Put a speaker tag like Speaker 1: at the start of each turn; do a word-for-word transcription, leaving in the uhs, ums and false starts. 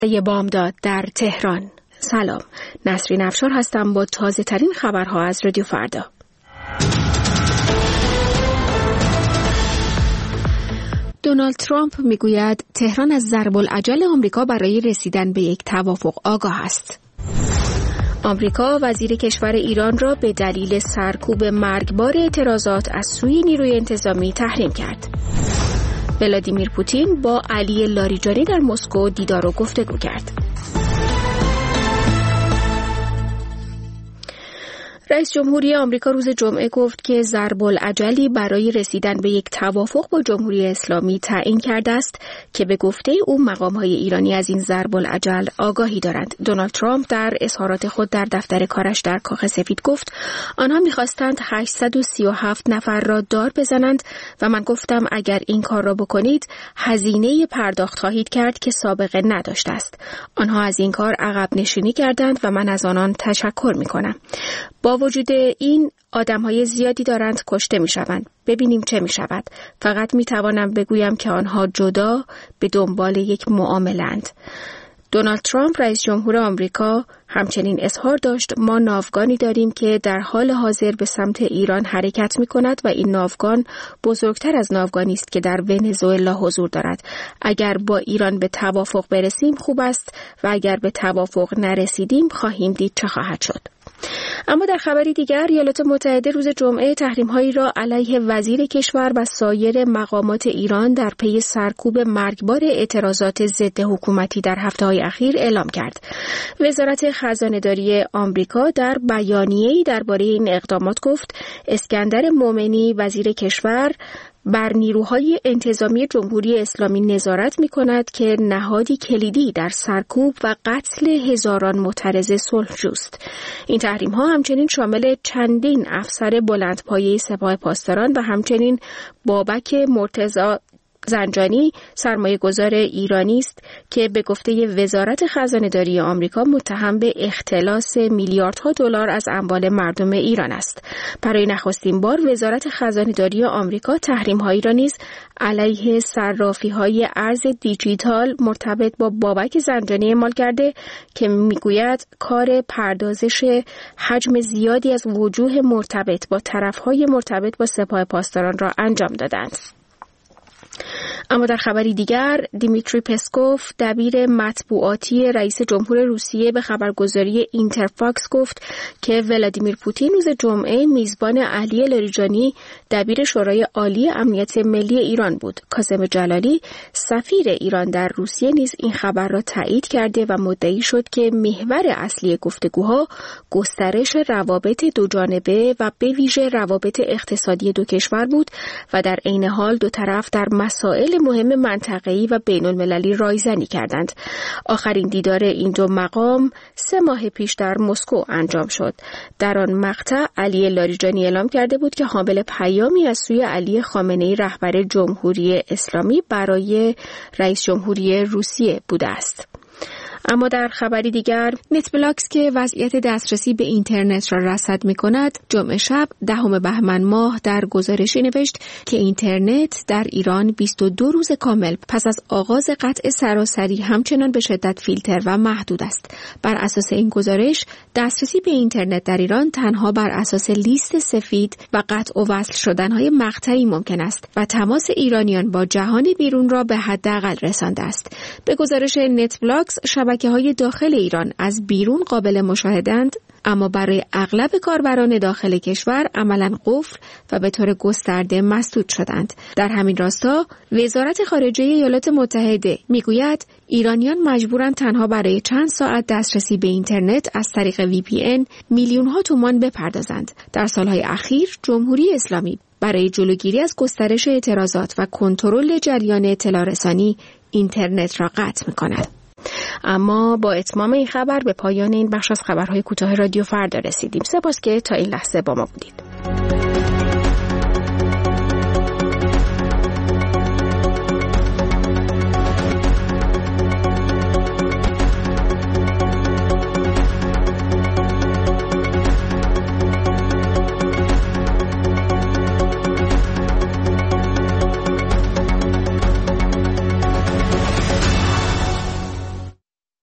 Speaker 1: یه بامداد در تهران. سلام، نسرین افشار هستم با تازه ترین خبرها از رادیو فردا. دونالد ترامپ میگوید تهران از ضرب العجل آمریکا برای رسیدن به یک توافق آگاه است. آمریکا وزیر کشور ایران را به دلیل سرکوب مرگبار اعتراضات از سوی نیروی انتظامی تحریم کرد. ولادیمیر پوتین با علی لاریجانی در مسکو دیدار و گفتگو کرد. رئیس جمهوری آمریکا روز جمعه گفت که ضرب العجلی برای رسیدن به یک توافق با جمهوری اسلامی تعیین کرده است که به گفته او مقام‌های ایرانی از این ضرب العجل آگاهی دارند. دونالد ترامپ در اظهارات خود در دفتر کارش در کاخ سفید گفت آنها می‌خواستند هشتصد و سی و هفت نفر را دار بزنند و من گفتم اگر این کار را بکنید هزینه پرداخت خواهید کرد که سابقه نداشته است. آنها از این کار عقب نشینی کردند و من از آنان تشکر می‌کنم. با وجود این آدم‌های زیادی دارند کشته می‌شوند. ببینیم چه می‌شود. فقط می‌توانم بگویم که آنها جدا به دنبال یک معامله‌اند. دونالد ترامپ رئیس جمهور آمریکا همچنین اظهار داشت ما ناوگانی داریم که در حال حاضر به سمت ایران حرکت می‌کند و این ناوگان بزرگتر از ناوگانی است که در ونزوئلا حضور دارد. اگر با ایران به توافق برسیم خوب است و اگر به توافق نرسیدیم خواهیم دید چه خواهد شد. اما در خبری دیگر ایالات متحده روز جمعه تحریم‌هایی را علیه وزیر کشور و سایر مقامات ایران در پی سرکوب مرگبار اعتراضات ضد حکومتی در هفته‌های اخیر اعلام کرد. وزارت خزانه‌داری آمریکا در بیانیه‌ای درباره این اقدامات گفت اسکندر مومنی وزیر کشور بر نیروهای انتظامی جمهوری اسلامی نظارت می‌کند که نهادی کلیدی در سرکوب و قتل هزاران معترض صلحجوست. این تحریم‌ها همچنین شامل چندین افسر بلندپایه سپاه پاسداران و همچنین بابک مرتضی زنجانی سرمایه‌گذار ایرانی است که به گفته وزارت خزانه‌داری آمریکا متهم به اختلاس میلیاردها دلار از اموال مردم ایران است. برای نخستین بار وزارت خزانه‌داری آمریکا تحریم‌هایی را نیز علیه صرافی‌های ارز دیجیتال مرتبط با بابک زنجانی اعمال کرده که میگوید کار پردازش حجم زیادی از وجوه مرتبط با طرف‌های مرتبط با سپاه پاسداران را انجام دادند. اما در خبری دیگر دیمیتری پسکوف دبیر مطبوعاتی رئیس جمهور روسیه به خبرگزاری اینترفاکس گفت که ولادیمیر پوتین روز جمعه میزبان علی لاریجانی دبیر شورای عالی امنیت ملی ایران بود. کاظم جلالی سفیر ایران در روسیه نیز این خبر را تایید کرده و مدعی شد که محور اصلی گفتگوها گسترش روابط دو جانبه و به ویژه روابط اقتصادی دو کشور بود و در عین حال دو طرف در مسائل مهم منطقه‌ای و بین‌المللی رایزنی کردند. آخرین دیدار این دو مقام سه ماه پیش در مسکو انجام شد. در آن مقطع علی لاریجانی اعلام کرده بود که حامل پیامی از سوی علی خامنه‌ای رهبر جمهوری اسلامی برای رئیس جمهوری روسیه بوده است. اما در خبری دیگر نتبلاکس که وضعیت دسترسی به اینترنت را رصد می‌کند جمعه شب دهم بهمن ماه در گزارشی نوشت که اینترنت در ایران بیست و دو روز کامل پس از آغاز قطع سراسری همچنان به شدت فیلتر و محدود است. بر اساس این گزارش دسترسی به اینترنت در ایران تنها بر اساس لیست سفید و قطع و وصل شدن‌های مقطعی ممکن است و تماس ایرانیان با جهان بیرون را به حداقل رسانده است. به گزارش نتبلاکس شبکه‌های داخل ایران از بیرون قابل مشاهده‌اند اما برای اغلب کاربران داخل کشور عملاً قفل و به طور گسترده مسدود شدند. در همین راستا وزارت خارجه ایالات متحده میگوید ایرانیان مجبورند تنها برای چند ساعت دسترسی به اینترنت از طریق وی پی ان میلیون‌ها تومان بپردازند. در سالهای اخیر جمهوری اسلامی برای جلوگیری از گسترش اعتراضات و کنترل جریان اطلاع رسانی اینترنت را قطع می‌کند. اما با اتمام این خبر به پایان این بخش از خبرهای کوتاه رادیو فردا رسیدیم. سپاس که تا این لحظه با ما بودید.